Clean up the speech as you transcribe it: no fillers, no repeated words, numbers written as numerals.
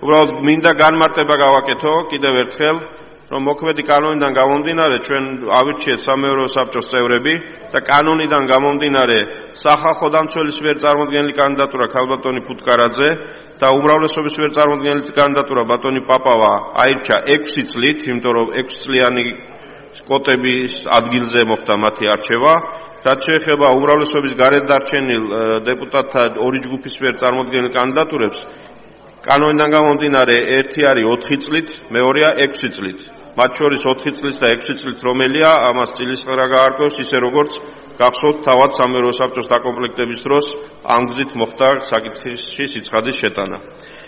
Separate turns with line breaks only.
უბრალოდ მინდა განმარტება გავაკეთო კიდევ ერთხელ, რომ მოქმედი კანონიდან გამომდინარე ჩვენ ავირჩიეთ სამეურვეო საბჭოს წევრები და კანონიდან გამომდინარე სახალხო დამცველის მიერ წარმოდგენილი კანდიდატურა ქალბატონი ფუტკარაძე და უმრავლესობის მიერ წარმოდგენილი კანდიდატურა ბატონი პაპავა აირჩა 6 წლით, იმიტომ რომ 6 წლიანი კვოტების ადგილზე მოხდა მათი არჩევა. რაც შეეხება უმრავლესობის გარეთ დარჩენილ დეპუტატთა ორი ჯგუფის მიერ წარმოდგენილ კანდიდატურებს, კანონიდან გამომდინარე ერთი არის 4 წლით, მეორეა 6 წლით. მათ შორის 4 წლის და 6 წლით რომელია, ამას წილისყრა გაარკვევს, ისე როგორც გახსოვთ თავად სამეურვეო საბჭოს დაკომპლექტების დროს ამ გზით მოხდა საკითხში სიცხადის შეტანა.